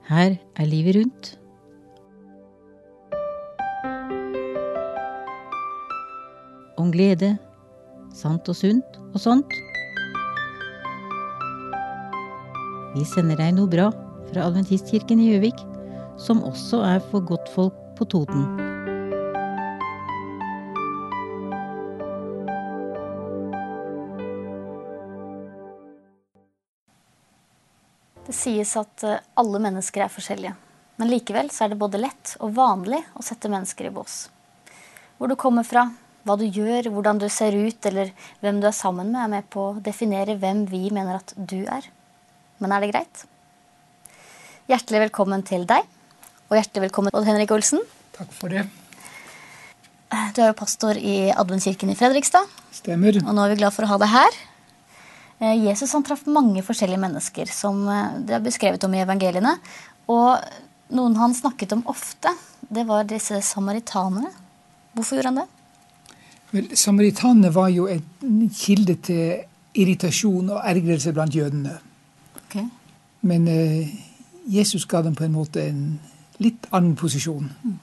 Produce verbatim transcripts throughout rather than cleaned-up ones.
Her er livet rundt. Om glede, sant og sunt og sånt. Vi sender deg noe bra fra Adventistkirken i Gjøvik, som også er for godtfolk på Toten. Det sies at alle mennesker er forskjellige, men likevel så er det både lett og vanlig å sette mennesker i bås. Hvor du kommer fra, hva du gjør, hvordan du ser ut, eller hvem du er sammen med, er med på å definere hvem vi mener at du er. Men er det greit? Hjertelig velkommen til deg, og hjertelig velkommen Odd Henrik Olsen. Takk for det. Du er jo pastor i Adventkirken i Fredrikstad. Stemmer. Og nå er vi glad for å ha deg her. Jesus han traff mange forskjellige mennesker, som det er beskrevet om i evangeliene. Og noen han snakket om ofte, det var disse samaritanere. Hvorfor gjorde han det? Vel, samaritanene var jo en kilde til irritasjon og ergrelse blant jødene. Okay. Men eh, Jesus ga dem på en måte en litt annen posisjon. Mm.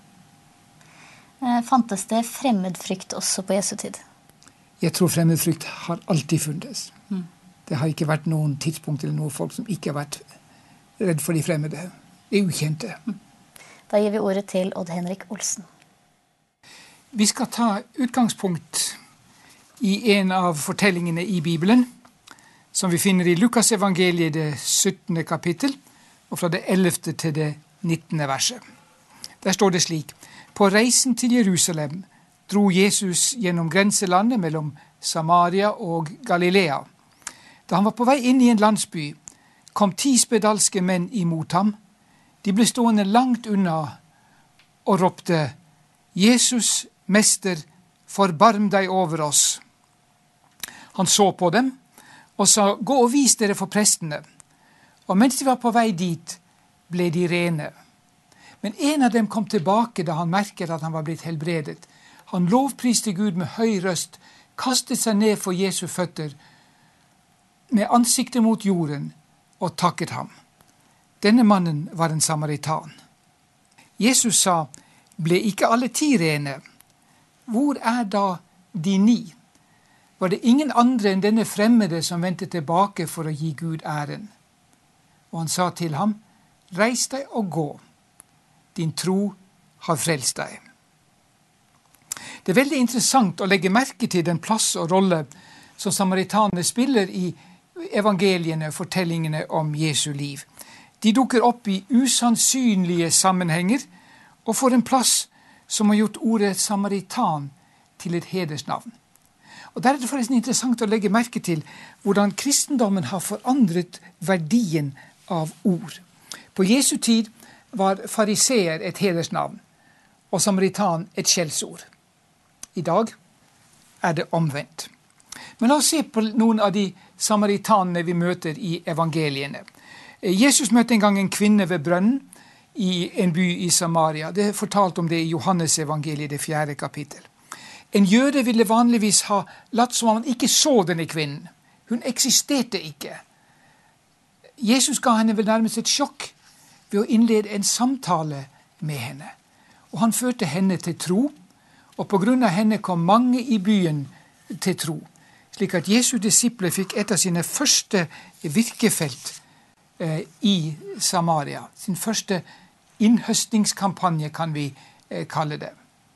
Eh, fantes det fremmedfrykt også på Jesu tid? Jeg tror fremmedfrykt har alltid funnes. Mm. Det har ikke vært noen tidspunkt eller noen folk som ikke har vært redd for de fremmede. Det er ukjente. Mm. Da gir vi ordet til Odd Henrik Olsen. Vi skal ta utgangspunkt i en av fortellingene i Bibelen, som vi finner i Lukas evangeliet, det syttende kapittel, og fra det ellevte til det nittende verset. Der står det slik: På reisen til Jerusalem dro Jesus gjennom grenselandet mellom Samaria og Galilea. Da han var på vei inn i en landsby, kom ti spedalske menn imot ham. De ble stående langt unna og ropte: Jesus, Mester, forbarm deg over oss. Han så på dem og sa: Gå og vis dere for prestene. Og mens de var på vei dit, ble de rene. Men en av dem kom tilbake da han merket at han var blitt helbredet. Han lovpriste Gud med høy røst, kastet seg ned for Jesu føtter med ansiktet mot jorden og takket ham. Denne mannen var en samaritan. Jesus sa: Ble ikke alle ti rene? Hvor er da de ni? Var det ingen andre enn denne fremmede som vendte tilbake for å gi Gud æren? Og han sa til ham: Reis deg og gå. Din tro har frelst deg. Det er veldig interessant å legge merke til den plass og rolle som samaritanene spiller i evangeliene, fortellingene om Jesu liv. De dukker opp i usannsynlige sammenhenger og får en plass som har gjort ordet samaritan til et hedersnavn. Og der er det forresten interessant å legge merke til hvordan kristendommen har forandret verdien av ord. På Jesu tid var fariseer et hedersnavn, og samaritan et skjellsord. I dag er det omvendt. Men la oss se på noen av de samaritanene vi møter i evangeliene. Jesus møtte en gang en kvinne ved brønnen i en by i Samaria. Det er fortalt om det i Johannes evangeliet, det fjerde kapittel. En jøde ville vanligvis ha latt som om han ikke så denne kvinnen. Hun eksisterte ikke. Jesus ga henne vel nærmest et sjokk ved å innlede en samtale med henne. Og han førte henne til tro, og på grunn av henne kom mange i byen til tro. Slik at Jesu disipler fikk et av sine første virkefelt eh, i Samaria. Sin første innhøstningskampanje kan vi eh, kalle det.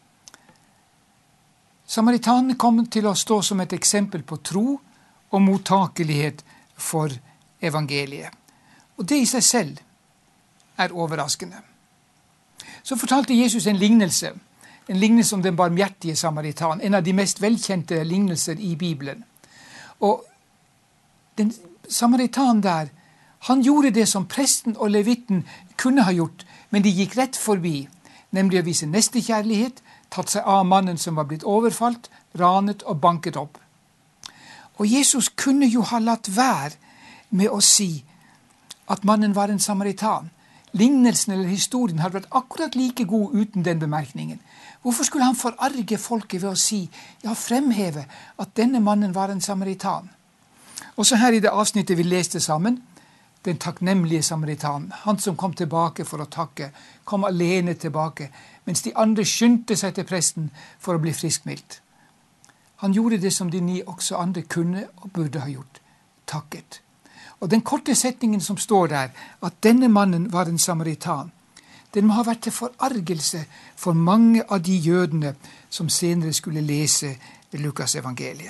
Samaritanene kom til å stå som et eksempel på tro og mottakelighet for evangeliet. Og det i seg selv er overraskende. Så fortalte Jesus en lignelse, en lignelse om den barmhjertige samaritan, en av de mest velkjente lignelser i Bibelen. Og den samaritan der, han gjorde det som presten og levitten kunne ha gjort, men de gikk rett forbi, nemlig å vise nestekjærlighet, tatt seg av mannen som var blitt overfalt, ranet og banket opp. Og Jesus kunne jo ha latt være med å si at mannen var en samaritan. Lignelsen eller historien hadde vært akkurat like god uten den bemerkningen. Hvorfor skulle han forarge folket ved å si, ja, fremheve at denne mannen var en samaritan? Og så her i det avsnittet vi leste sammen, den takknemlige samaritanen, han som kom tilbake for å takke, kom alene tilbake, mens de andre skyndte seg til presten for å bli friskmeldt. Han gjorde det som de ni også andre kunne og burde ha gjort, takket. Og den korte setningen som står der, at denne mannen var en samaritan, den må ha vært til forargelse for mange av de jødene som senere skulle lese Lukas evangeliet.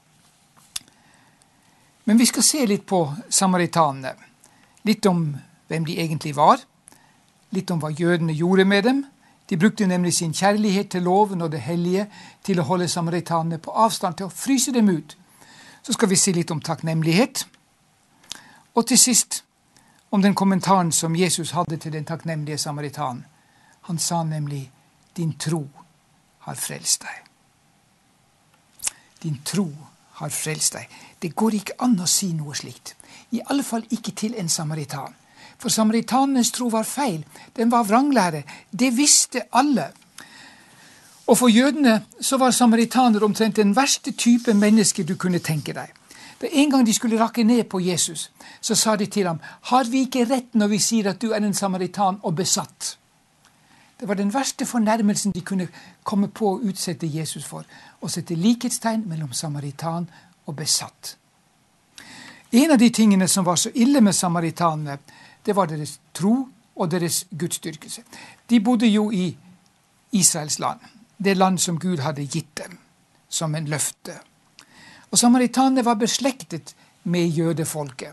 Men vi skal se litt på samaritanene. Litt om hvem de egentlig var, litt om hva jødene gjorde med dem. De brukte nemlig sin kjærlighet til loven og det hellige til å holde samaritanene på avstand, til å fryse dem ut. Så skal vi si litt om takknemlighet. Og til sist om den kommentaren som Jesus hadde til den takknemlige samaritanen. Han sa nemlig, din tro har frelst deg. Din tro har frelst deg. Det går ikke an å si noe slikt. I alle fall ikke til en samaritan. For samaritanenes tro var feil. Den var vranglære. Det visste alle. Og for jødene så var samaritaner omtrent den verste type mennesker du kunne tenke deg. Da en gang de skulle rakke ned på Jesus, så sa de til ham, har vi ikke rett når vi sier at du er en samaritan og besatt? Det var den verste fornærmelsen de kunne komme på å utsette Jesus for, å sette likhetstegn mellom samaritan og besatt. En av de tingene som var så ille med samaritanene, det var deres tro og deres gudsdyrkelse. De bodde jo i Israels land, det land som Gud hadde gitt dem som en løfte. Og samaritanene var beslektet med jødefolket.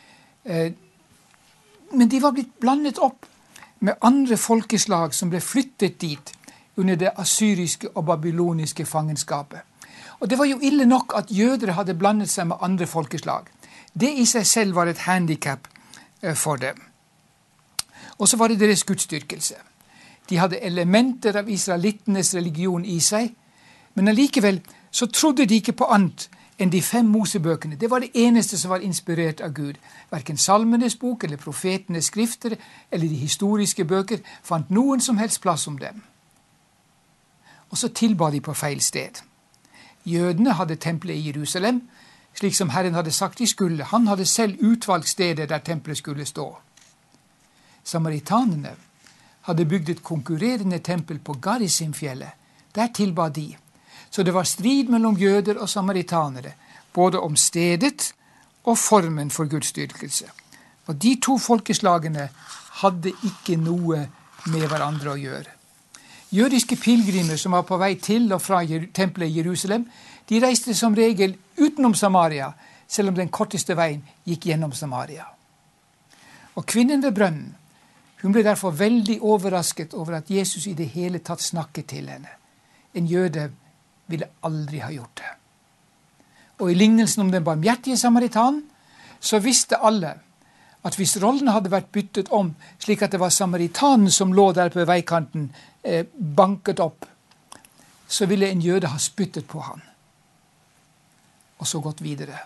Men de var blitt blandet opp med andre folkeslag som ble flyttet dit under det assyriske og babyloniske fangenskapet. Og det var jo ille nok at jødere hadde blandet seg med andre folkeslag. Det i seg selv var et handicap for dem. Og så var det deres gudsdyrkelse. De hadde elementer av israelittenes religion i seg, men allikevel så trodde de ikke på annet enn de fem Mosebøkene. Det var det eneste som var inspirert av Gud. Hverken salmenes bok eller profetenes skrifter eller de historiske bøker fant noen som helst plass om dem. Og så tilba de på feil sted. Jødene hadde tempelet i Jerusalem, slik som Herren hadde sagt de skulle. Han hadde selv utvalgt stedet der tempelet skulle stå. Samaritanene hadde bygd et konkurrerende tempel på Garizimfjellet. Der tilba de. Så det var strid mellom jøder og samaritanere, både om stedet og formen for gudsdyrkelse. Og de to folkeslagene hadde ikke noe med hverandre å gjøre. Jødiske pilgrimer som var på vei til og fra tempelet i Jerusalem, de reiste som regel utenom Samaria, selv om den korteste veien gikk gjennom Samaria. Og kvinnen ved brønnen, hun ble derfor veldig overrasket over at Jesus i det hele tatt snakket til henne. En jøde ville aldri ha gjort det. Og i lignelsen om den barmhjertige samaritan, så visste alle at hvis rollene hadde vært byttet om, slik at det var samaritanen som lå der på veikanten, eh, banket opp, så ville en jøde ha spyttet på han, og så gått videre.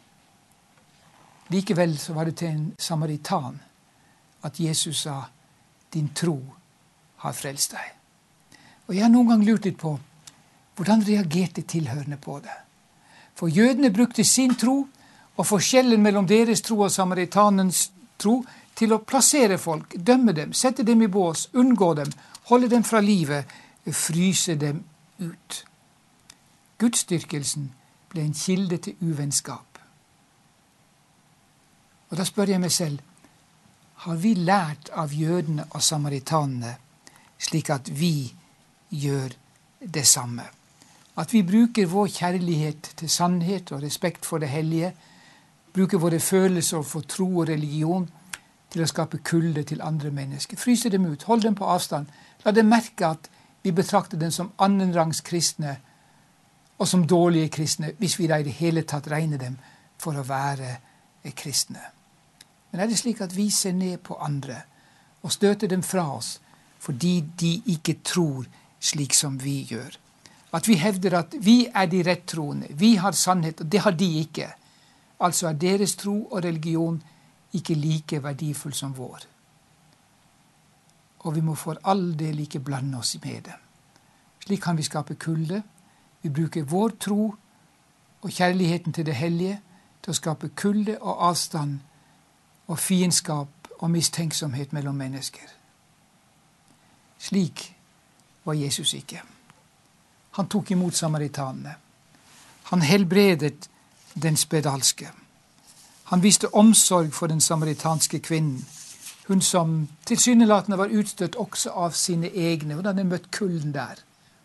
Likevel så var det til en samaritan at Jesus sa, din tro har frelst deg. Og jeg har noen gang lurt litt på, hvordan reagerte tilhørende på det? For jødene brukte sin tro og forskjellen mellom deres tro og samaritanens tro til å plassere folk, dømme dem, sette dem i bås, unngå dem, holde dem fra livet, fryse dem ut. Gudsdyrkelsen ble en kilde til uvennskap. Og da spør jeg meg selv, har vi lært av jødene og samaritanene slik at vi gjør det samme? At vi bruker vår kjærlighet til sannhet og respekt for det hellige, bruker våre følelser for tro og religion til å skape kulde til andre mennesker. Fryse dem ut, hold dem på avstand. La dem merke at vi betrakter dem som annenrangs kristne og som dårlige kristne, hvis vi da i det hele tatt regner dem for å være kristne. Men er det slik at vi ser ned på andre og støter dem fra oss fordi de ikke tror slik som vi gjør? At vi hevder at vi er de rettroende, vi har sannhet, og det har de ikke. Altså er deres tro og religion ikke like verdifull som vår. Og vi må for all del ikke blande oss med dem. Slik kan vi skape kulde. Vi bruker vår tro og kjærligheten til det hellige til å skape kulde og avstand og fiendskap og mistenksomhet mellom mennesker. Slik var Jesus ikke. Han tok imot samaritanene. Han helbredet den spedalske. Han viste omsorg for den samaritanske kvinnen, hun som tilsynelatende var utstøtt også av sine egne. Hun hadde møtt kulden der.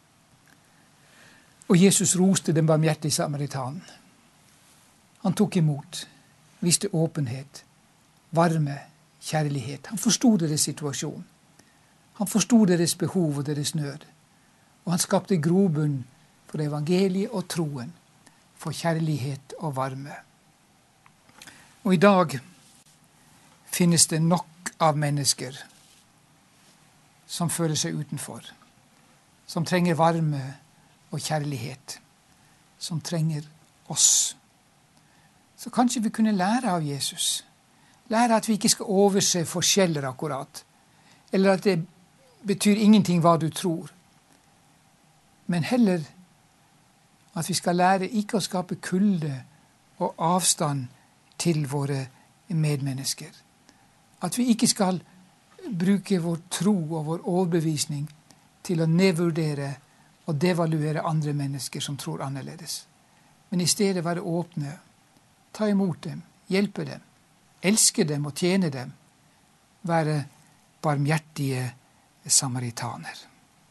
Og Jesus roste den barmhjertige samaritanen. Han tok imot, viste åpenhet, varme, kjærlighet. Han forstod deres situasjon. Han forstod deres behov og deres nød. Og han skapte grobunn for evangeliet og troen, for kjærlighet og varme. Og i dag finnes det nok av mennesker som føler seg utenfor, som trenger varme og kjærlighet, som trenger oss. Så kanskje vi kunne lære av Jesus. Lære at vi ikke skal overse forskjeller akkurat, eller at det betyr ingenting hva du tror, men heller at vi skal lære ikke å skape kulde og avstand til våre medmennesker. At vi ikke skal bruke vår tro og vår overbevisning til å nedvurdere og devaluere andre mennesker som tror annerledes. Men i stedet være åpne, ta imot dem, hjelpe dem, elske dem og tjene dem, være barmhjertige samaritaner.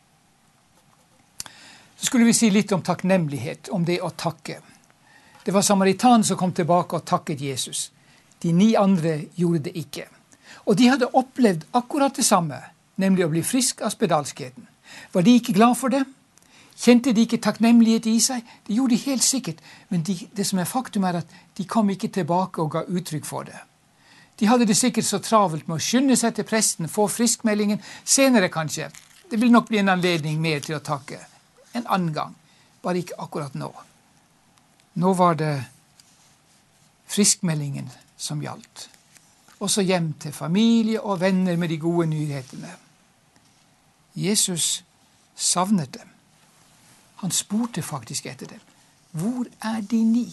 Så skulle vi si litt om takknemlighet, om det å takke. Det var samaritanen som kom tilbake og takket Jesus. De ni andre gjorde det ikke. Og de hadde opplevd akkurat det samme, nemlig å bli frisk av spedalskheten. Var de ikke glad for det? Kjente de ikke takknemlighet i seg? Det gjorde de helt sikkert, men de, det som er faktum er at de kom ikke tilbake og ga uttrykk for det. De hadde det sikkert så travelt med å skynde seg til presten, få friskmeldingen, senere kanskje. Det vil nok bli en anledning mer til å takke. En annen gang, bare ikke akkurat nå. Nå var det friskmeldingen som gjaldt. Også hjem til familie og venner med de gode nyhetene. Jesus savnet dem. Han spurte faktisk etter dem. Hvor er de ni?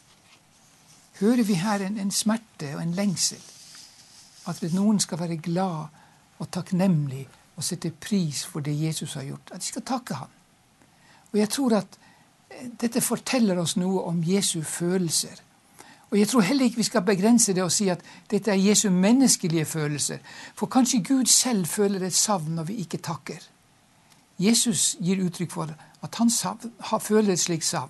Hører vi her en, en smerte og en lengsel? At noen skal være glad og takknemlig og sette pris for det Jesus har gjort. At de skal takke ham. Og jeg tror at dette forteller oss noe om Jesu følelser. Og jeg tror heller ikke vi skal begrense det og si at dette er Jesu menneskelige følelser. For kanskje Gud selv føler et savn når vi ikke takker. Jesus gir uttrykk for at han savn, føler et slikt savn.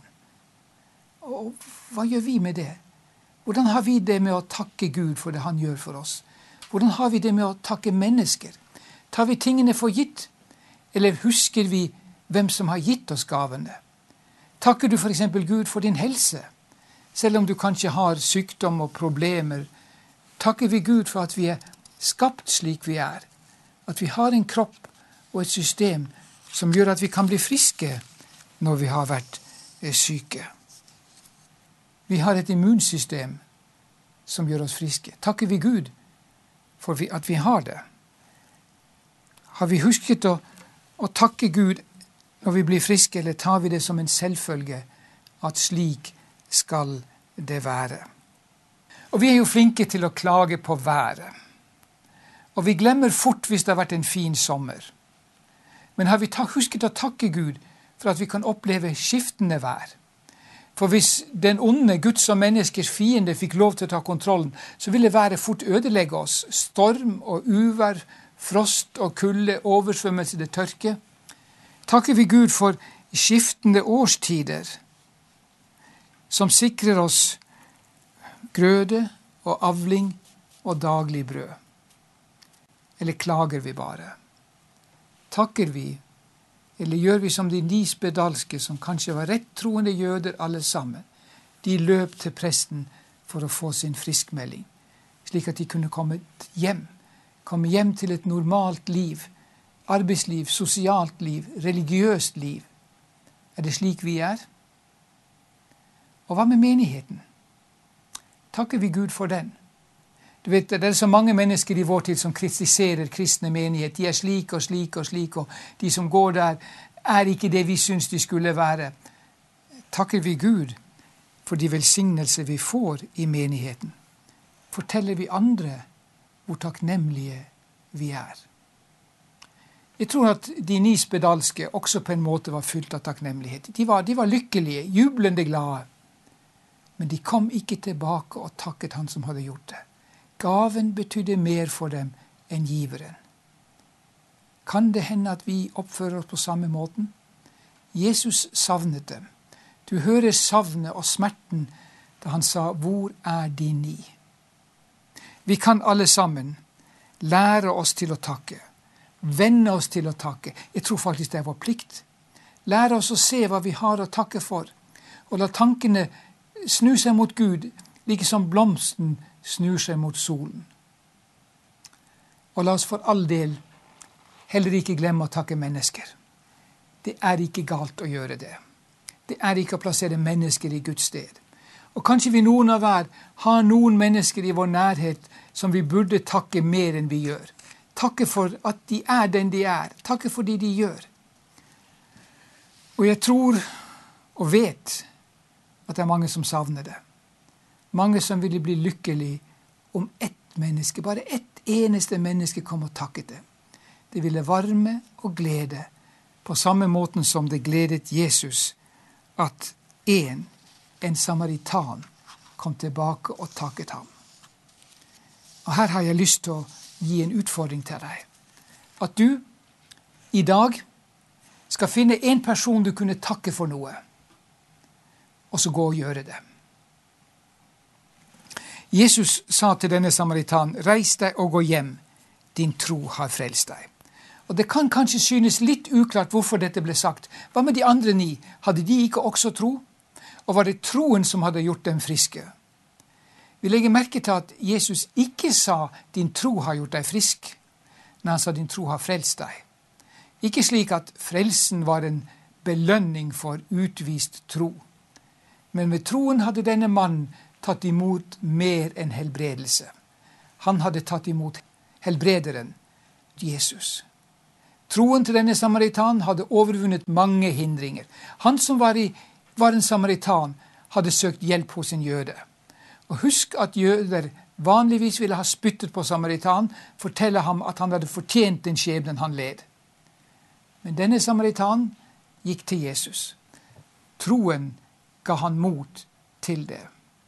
Og hva gjør vi med det? Hvordan har vi det med å takke Gud for det han gjør for oss? Hvordan har vi det med å takke mennesker? Tar vi tingene for gitt? Eller husker vi hvem som har gitt oss gavene? Takker du for eksempel Gud for din helse? Selv om du kanskje har sykdom og problemer, takker vi Gud for at vi er skapt slik vi er. At vi har en kropp og et system som gjør at vi kan bli friske når vi har vært syke. Vi har et immunsystem som gjør oss friske. Takker vi Gud for at vi har det? Har vi husket å, å takke Gud når vi blir friske, eller tar vi det som en selvfølge at slik skal det være? Og vi er jo flinke til å klage på været. Og vi glemmer fort hvis det har vært en fin sommer. Men har vi husket å takke Gud for at vi kan oppleve skiftende vær? For hvis den onde Guds og menneskers fiende fikk lov til å ta kontrollen, så ville været fort ødelegge oss. Storm og uvær, frost og kulde, oversvømmelse, det tørke. Takker vi Gud for skiftende årstider som sikrer oss grøde og avling og daglig brød? Eller klager vi bare? Takker vi, eller gjør vi som de ni spedalske, som kanskje var rettroende jøder alle sammen? De løp til presten for å få sin friskmelding, slik at de kunne komme hjem, komme hjem til et normalt liv, arbeidsliv, sosialt liv, religiøst liv. Er det slik vi er? Og hva med menigheten? Takker vi Gud for den? Du vet, det er så mange mennesker i vår tid som kritiserer kristne menighet. De er slik og slik og slik, og de som går der er ikke det vi syns de skulle være. Takker vi Gud for de velsignelser vi får i menigheten? forteller vi andre hvor takknemlige vi er. Jeg tror at de ni spedalske også på en måte var fylt av takknemlighet. De var, de var lykkelige, jublende glade. Men de kom ikke tilbake og takket han som hadde gjort det. Gaven betydde mer for dem enn giveren. Kan det hende at vi oppfører oss på samme måten? Jesus savnet dem. Du hører savnet og smerten da han sa, hvor er de ni? Vi kan alle sammen lære oss til å takke. Venne oss til å takke. Jeg tror faktisk det er vår plikt. Lære oss å se hva vi har å takke for. Og la tankene snu seg mot Gud, like som blomsten snur seg mot solen. Og la oss for all del heller ikke glemme å takke mennesker. Det er ikke galt å gjøre det. Det er ikke å plassere mennesker i Guds sted. Og kanskje vi noen av hver har noen mennesker i vår nærhet som vi burde takke mer enn vi gjør. Takke for at de er den de er. Takke for det de gjør. Og jeg tror og vet at det er mange som savner det. Mange som ville bli lykkelig om ett menneske, bare ett eneste menneske kom og takket det. Det ville varme og glede på samme måten som det gledet Jesus at en, en samaritan, kom tilbake og takket ham. Og her har jeg lyst til å gi en utfordring til deg. At du i dag skal finne en person du kunne takke for noe, og så gå og gjøre det. Jesus sa til denne samaritan, reis deg og gå hjem, din tro har frelst deg. Og det kan kanskje synes litt uklart hvorfor dette ble sagt. Hva med de andre ni? Hadde de ikke også tro? Og var det troen som hadde gjort dem friske? Vi legger merke til at Jesus ikke sa, din tro har gjort deg frisk, men han sa, din tro har frelst deg. Ikke slik at frelsen var en belønning for utvist tro. Men ved troen hadde denne mannen tatt imot mer enn helbredelse. Han hadde tatt imot helbrederen, Jesus. Troen til denne samaritan hadde overvunnet mange hindringer. Han som var, i, var en samaritan, hadde søkt hjelp hos en jøde. Og husk at jøder vanligvis ville ha spyttet på samaritan, fortelle ham at han hadde fortjent den skjebnen han led. Men denne samaritan gikk til Jesus. Troen ga han mot til det.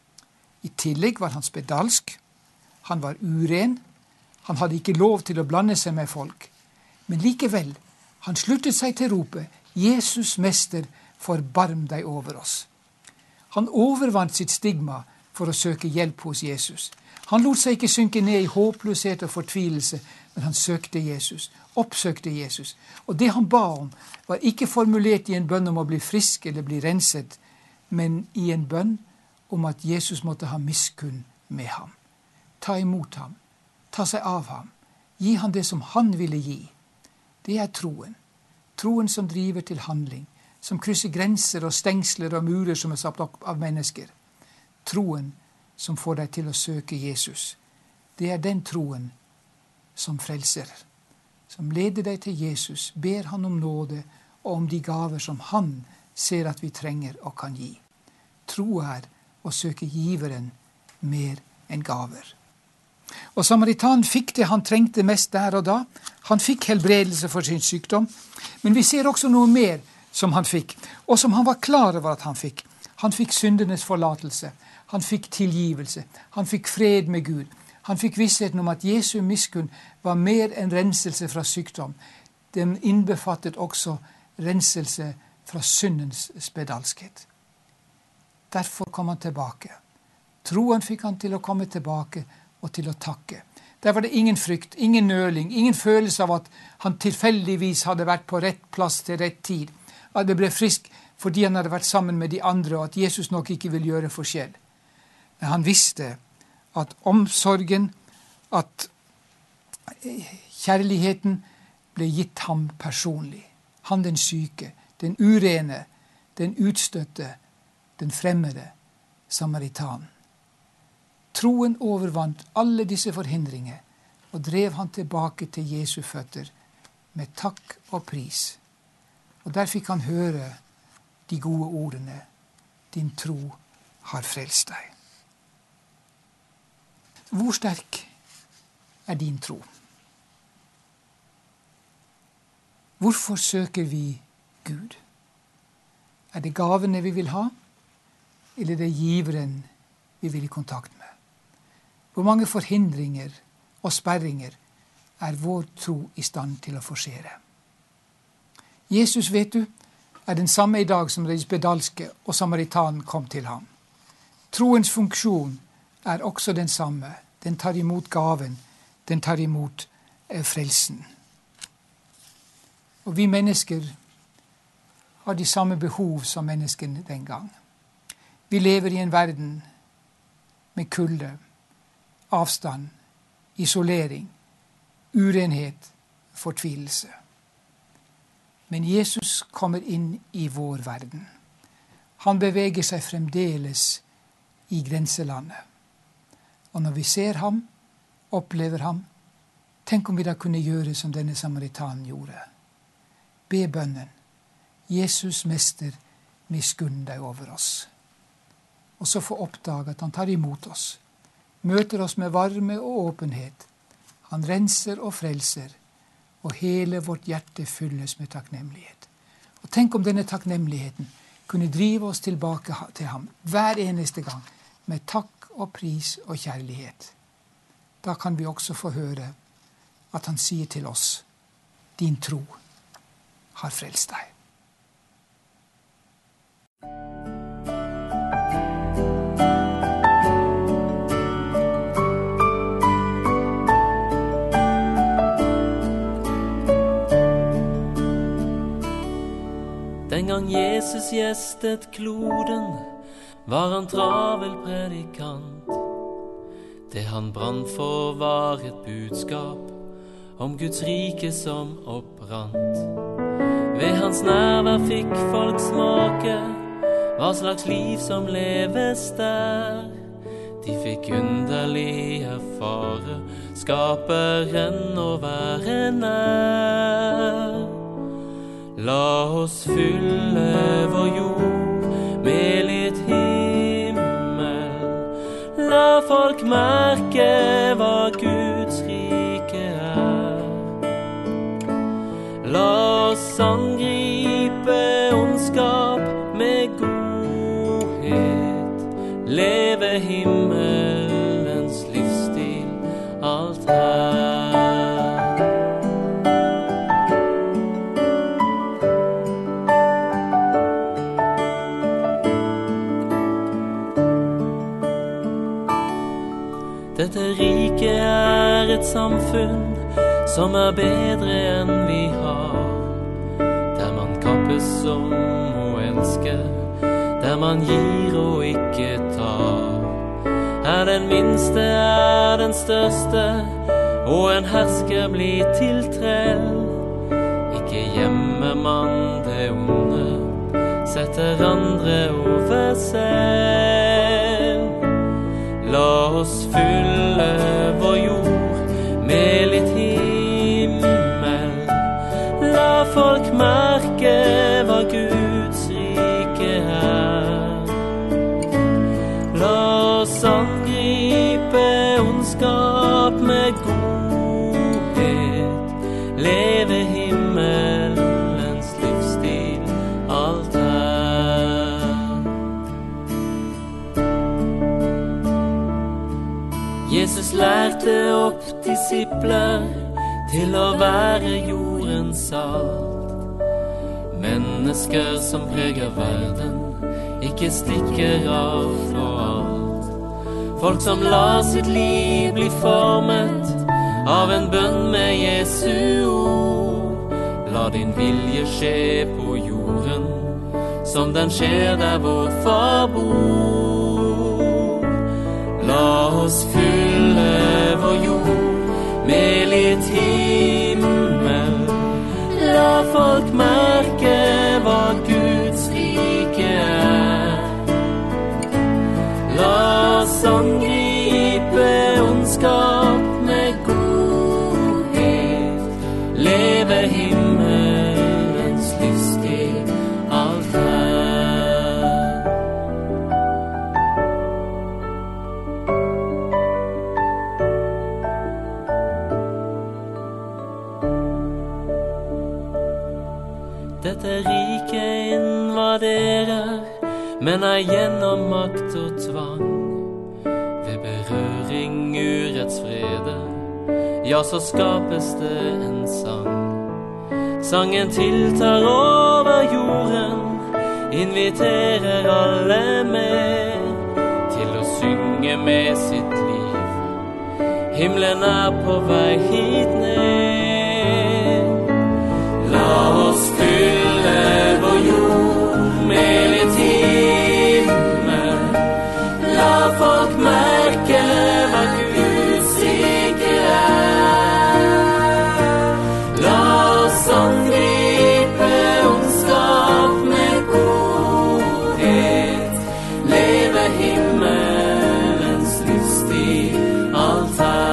I tillegg var han spedalsk. Han var uren. Han hadde ikke lov til å blande seg med folk. Men likevel, han sluttet seg til ropet, Jesus mester, forbarm deg over oss. Han overvant sitt stigma for å søke hjelp hos Jesus. Han lot seg ikke synke ned i håpløshet og fortvilelse, men han søkte Jesus, oppsøkte Jesus. Og det han ba om var ikke formulert i en bønn om å bli frisk eller bli renset, men i en bønn om at Jesus måtte ha miskunn med ham. Ta imot ham, ta seg av ham, gi ham det som han ville gi. Det er troen. Troen som driver til handling, som krysser grenser og stengsler og murer som er satt opp av mennesker. Troen som får deg til å søke Jesus. Det er den troen som frelser, som leder deg til Jesus, ber han om nåde og om de gaver som han ser at vi trenger og kan gi. Tro er å søke giveren mer enn gaver. Og Samaritan fikk det han trengte mest der og da. Han fikk helbredelse for sin sykdom. Men vi ser også noe mer som han fikk, og som han var klar over at han fikk. Han fikk syndenes forlatelse. Han fikk tilgivelse. Han fikk fred med Gud. Han fikk vissheten om at Jesu miskunn var mer enn renselse fra sykdom. Den innbefattet også renselse fra syndens spedalskhet. Derfor kom han tilbake. Troen fikk han til å komme tilbake og til å takke. Der var det ingen frykt, ingen nøling, ingen følelse av at han tilfeldigvis hadde vært på rett plass til rett tid. At det ble frisk fordi han hadde vært sammen med de andre, og at Jesus nok ikke vil gjøre forskjell. Men han visste at omsorgen, at kjærligheten ble gitt ham personlig. Han den syke, den urene, den utstøtte, den fremmede samaritan. Troen overvant alle disse forhindringer og drev han tilbake til Jesu føtter med takk og pris. Og der fikk han høre de gode ordene, din tro har frelst deg. hvor sterk er din tro? Hvorfor søker vi Gud? Er det gavene vi vil ha, eller er det giveren vi vil i kontakt med? Hvor mange forhindringer og sperringer er vår tro i stand til å forsere? Jesus, vet du, er den samme i dag som den spedalske og samaritanen kom til ham. Troens funksjon er også den samme. Den tar imot gaven, den tar imot eh, frelsen. Og vi mennesker har de samme behov som menneskene den gang. Vi lever i en verden med kulde, avstand, isolering, urenhet, fortvilelse. Men Jesus kommer inn i vår verden. Han beveger seg fremdeles i grenselandet. Og når vi ser ham, opplever ham, tenk om vi da kunne gjøre som denne samaritanen gjorde. Be bønnen: Jesus mester, miskunn deg over oss. Og så få oppdage at han tar imot oss, møter oss med varme og åpenhet. Han renser og frelser, og hele vårt hjerte fylles med takknemlighet. Og tenk om denne takknemligheten kunne drive oss tilbake til ham hver eneste gang, med takk og pris og kjærlighet. Da kan vi også få høre at han sier til oss: din tro har frelst deg. Den gang Jesus gjestet kloden, var han travel predikant. Det han brant for var et budskap om Guds rike som opprant. Ved hans nærvær fikk folk smake hva slags liv som leves der. De fikk underlig erfare skaperen å være nær. La oss fylle vår jord med litt himmel. La folk merke hva Guds rike er. La oss angripe ondskap med godhet. Leve himmelens livsstil, alt her. Dette riket er et samfunn som er bedre enn vi har. Der man kappes om å elske, der man gir og ikke tar. Her den minste er den største, og en hersker blir til trell. Ikke gjemmer man det onde, setter andre over selv. La oss fylle vår jord med litt himmel. La folk merke hva Guds rike er. La oss angripe ondskap med godhet. Leve himmelens livsstil, alt her. Jesus lærte opp disipler til å være jordens salt. Mennesker som preger verden, ikke stikker av for alt. Folk som lar sitt liv bli formet av en bønn med Jesu ord. La din vilje skje på jorden, som den skjer der vår far bor. La oss fylle vår jord med litt himmel. La folk merke hva Guds rike er. La oss angripe ondskap med godhet. Leve himmelens livsstil, alt her. Dette riket invaderer, men er gjennom makt og tvang. Ved berøring urettsfrede, ja, så skapes det en sang. Sangen tiltar over jorden, inviterer alle med til å synge med sitt liv. Himmelen er på vei hit ned. La oss fylle vår jord med litt himmel. La folk merke hva Guds rike er. La oss angripe ondskap med godhet. Leve himmelens lystig altar.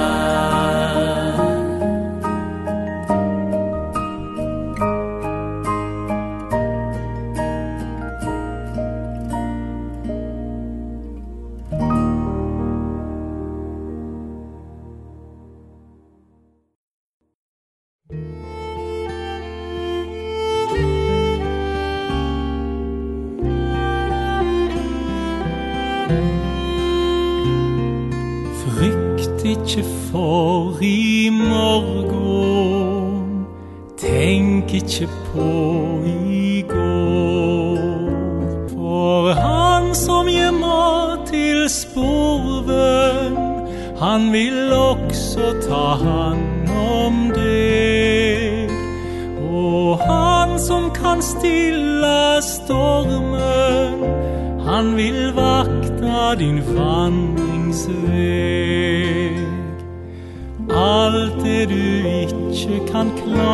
Frykt ikke for i morgen, tenk ikke på i går. For han som gir mat til sporven, han vil også ta hand om deg. Og han som kan stille stormen, han vil vakta din vandringsveg. Alt det du ikke kan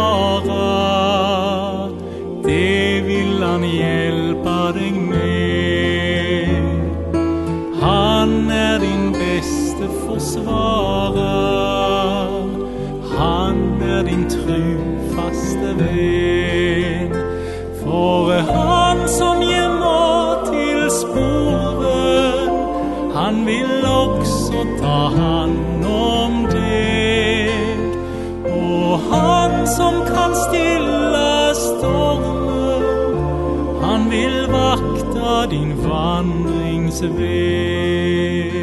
klare, det vil han hjelpe deg med. Han er din beste forsvarer, han er din trufaste venn. For han som gir mat til sporen, han vil også ta hand om deg. Og han som kan stille stormen, han vil vakta din vandringsveg.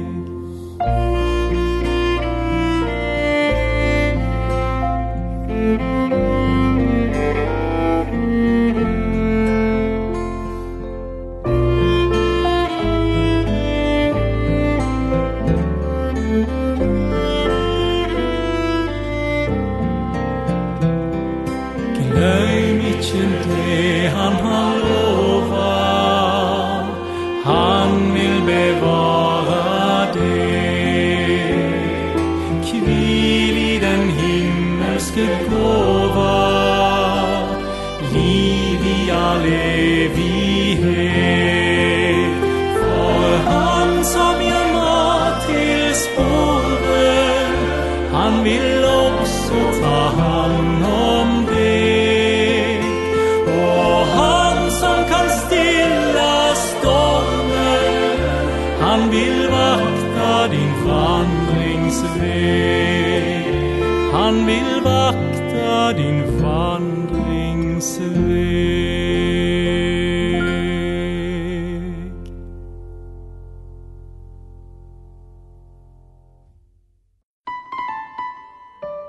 Glem ikke det han har lovet, han vil bevare deg. Hvil i den himmelske gåva, liv i all evighet. For han som gir mat til sporen, han vil også ta hand om deg. Og han som kan stille stormen, han vil vakta din vandringsveg. Han vil vakta din vandringsveg.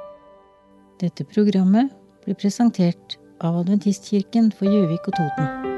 Dette programmet ble presentert av Adventistkirken for Gjøvik og Toten.